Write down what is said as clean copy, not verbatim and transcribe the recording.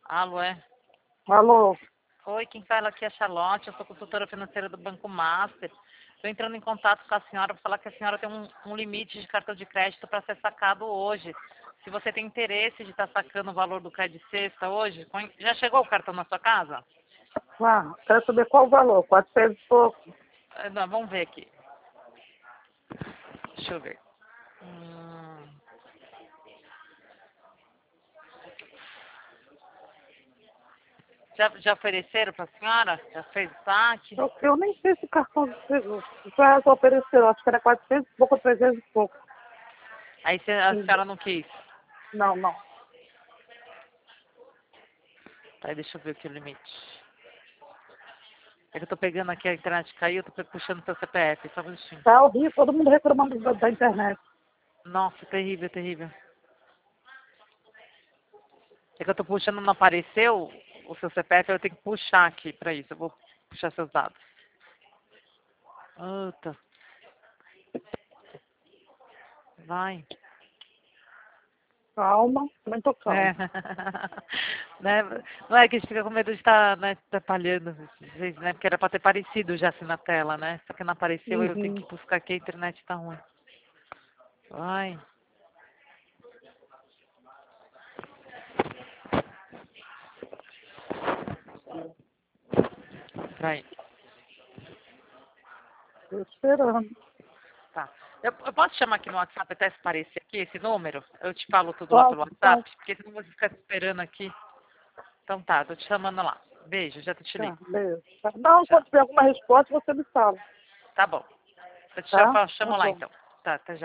Alô, é? Alô? Oi, quem fala aqui é a Charlotte, eu sou consultora financeira do Banco Master. Estou entrando em contato com a senhora para falar que a senhora tem um limite de cartão de crédito para ser sacado hoje. Se você tem interesse de estar sacando o valor do crédito sexta hoje, já chegou o cartão na sua casa? Ah, quero saber qual o valor, 400 e pouco. Não, vamos ver aqui. Deixa eu ver. Já ofereceram para a senhora? Já fez o saque? Eu nem sei se cartão já ofereceu, acho que era 400 e pouco, 300 e pouco. Aí a senhora não quis? Não, não. Tá, deixa eu ver aqui o limite. É que eu tô pegando aqui, a internet caiu, eu tô puxando seu CPF, só um minutinho. Tá horrível, todo mundo reclamando da internet. Nossa, terrível, terrível. É que eu tô puxando, não apareceu o seu CPF, eu tenho que puxar aqui pra isso. Eu vou puxar seus dados. Puta. Vai. Calma, também tô calma. É. Né? Não é que a gente fica com medo de estar, né, atrapalhando, né? Porque era pra ter aparecido já assim na tela, né? Só que não apareceu, eu tenho Uhum. que buscar aqui, a internet tá ruim. Vai. Vai. Tô esperando. Tá. Eu posso chamar aqui no WhatsApp até se aparecer aqui esse número? Eu te falo tudo lá Pode, pelo WhatsApp, pode. porque senão você ficar esperando aqui. Então tá, tô te chamando lá. Beijo, já te ligo. Tá, beleza. Tá. Não, Tchau. quando tiver alguma resposta, você me fala. Tá bom. Eu te Tá? Tá chamo lá bom. então. Tá, até já.